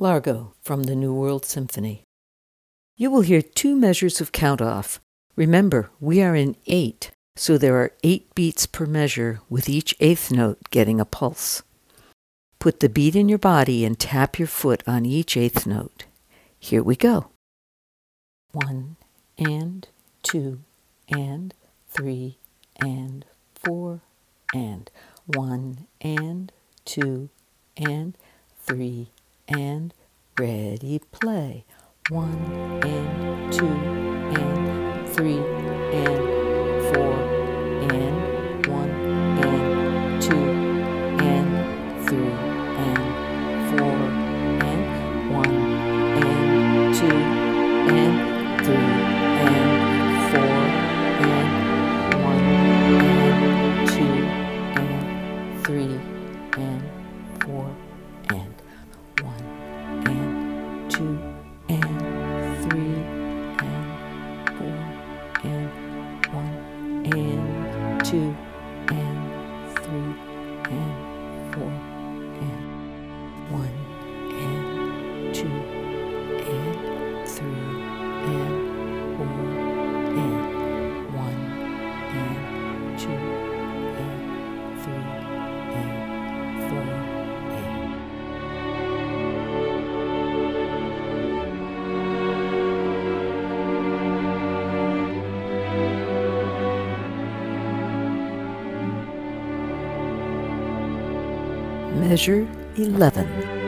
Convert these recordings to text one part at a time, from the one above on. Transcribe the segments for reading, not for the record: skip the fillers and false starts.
Largo from the New World Symphony. You will hear 2 measures of count-off. Remember, we are in 8, so there are 8 beats per measure, with each 8th note getting a pulse. Put the beat in your body and tap your foot on each 8th note. Here we go. 1 and 2 and 3 and 4 and 1 and 2 and 3 and ready, play. 1 and 2 and 3 and 4 and 1 and 2 and 3 and 4 and 1 and 2 and 3 and 4 and 1 and 2 and 3 and 4 and 1 and 2 and 3 and 4 and 1 and 2 and 3 and 4 and 1 and 2 and 3 and 4 and 1 and 2 and 3 and 4 and Measure 11.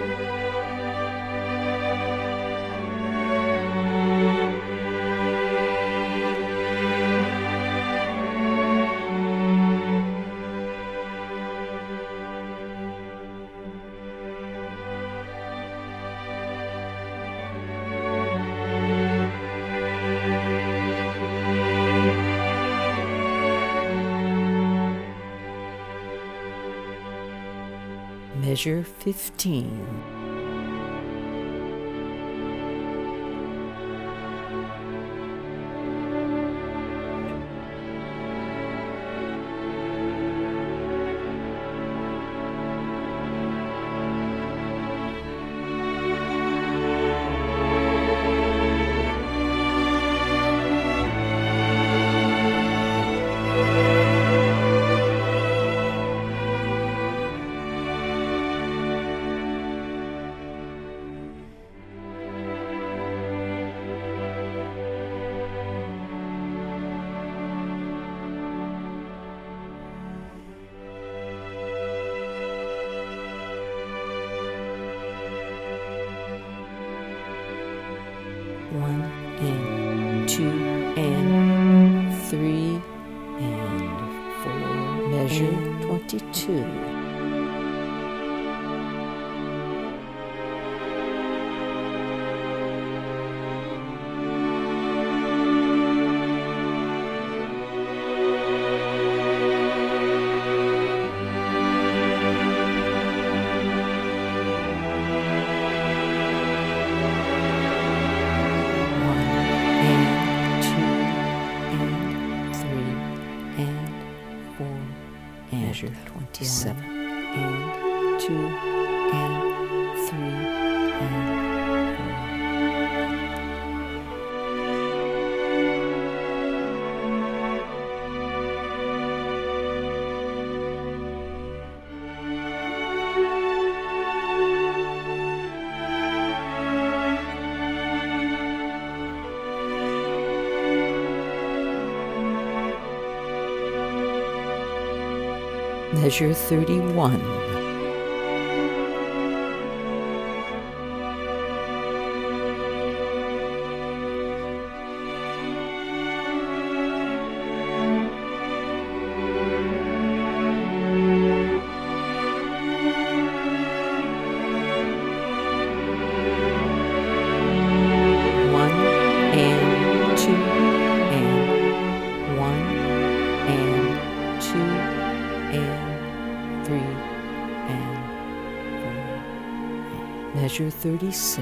Measure 15. One and 2 and 3 and 4. Measure 22. Measure 27 and 2 and 3 and 4. Measure 31. Measure 36.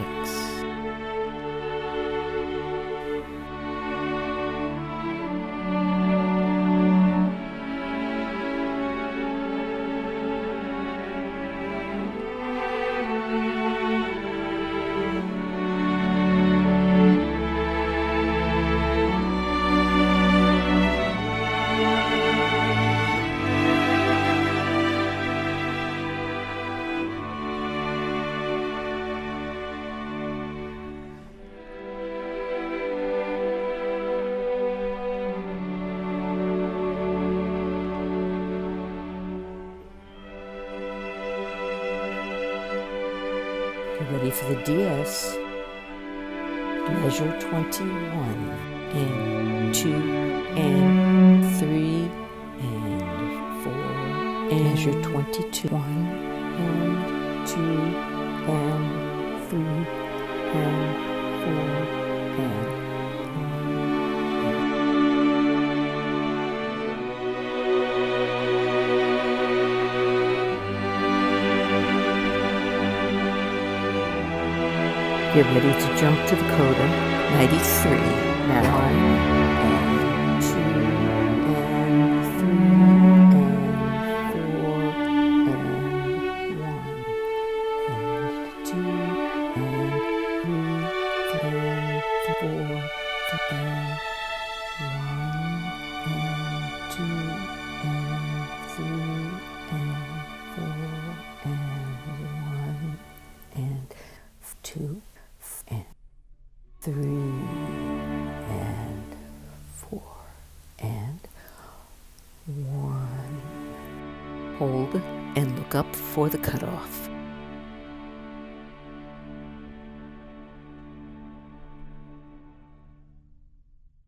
Get ready for the DS. Measure 21 and 2 and 3 and 4 and measure 22. 1 and 2 and 3 and 4 and 1. Get ready to jump to the coda. 93. Now 1 and 2 and 3 and 4 and 1 and 2 and 3 and 4 and 1 and 2 and 3 and 4 and 1 and 2 and 3 and 4 and 1. Hold and look up for the cutoff.